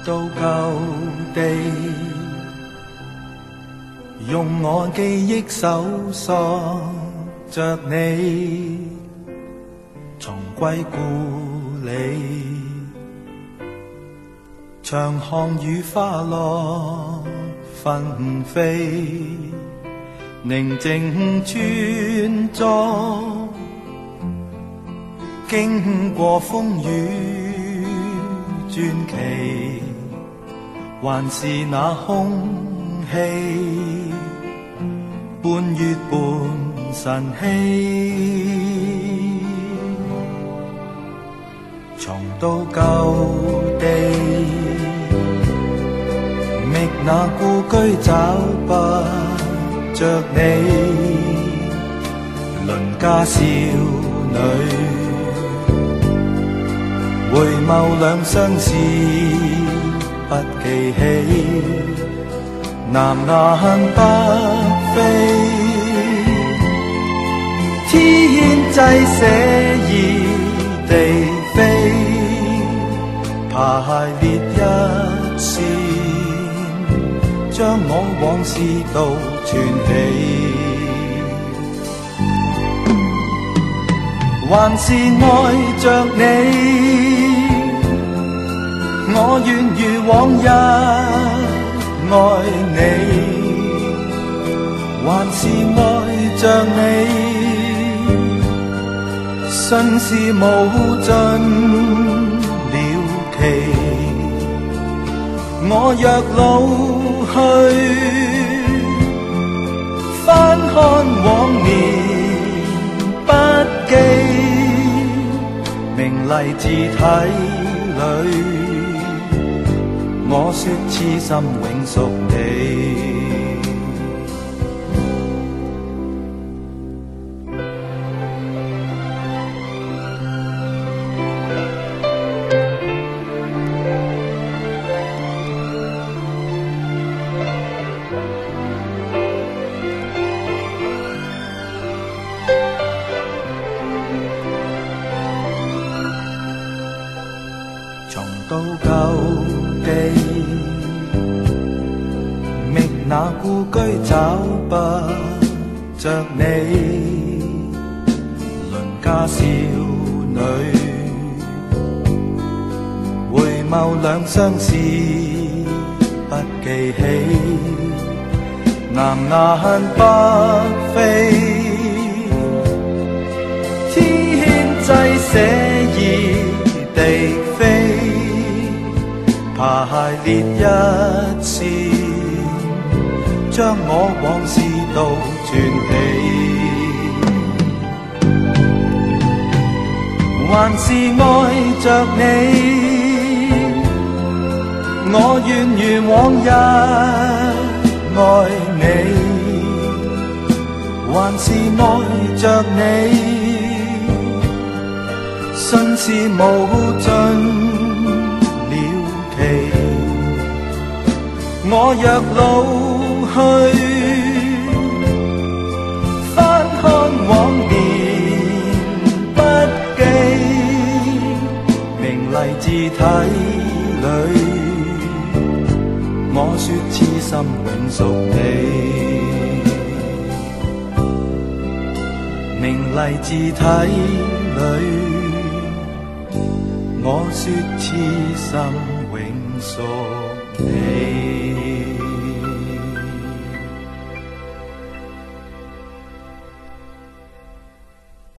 到舊地，用我記憶搜索着你，重歸故里。長巷與花落紛飛，寧靜村莊，經過風雨傳奇，還是那空氣，半月半晨曦，重到舊地，覓那故居找不着你，鄰家少女，回眸兩相思不記起，南雁北飛，天際寫意地飛，排列一線，將我往事都傳起，還是愛着你，我願如往日愛你，還是愛着你，信是無盡了期，我若老去，翻看往年筆記，明麗字體裏，我說痴心永屬你。重到舊地，覓那故居找不着你，鄰家少女，回眸兩相思不記起，南雁北飛，天際寫意地飛，排列一線，將我往事都傳起，還是愛着你，我願如往日愛你，還是愛着你，信是無盡我若老去，翻看往年筆記，明麗字體裏，我說痴心永屬你，明麗字體裏，我說痴心永屬你。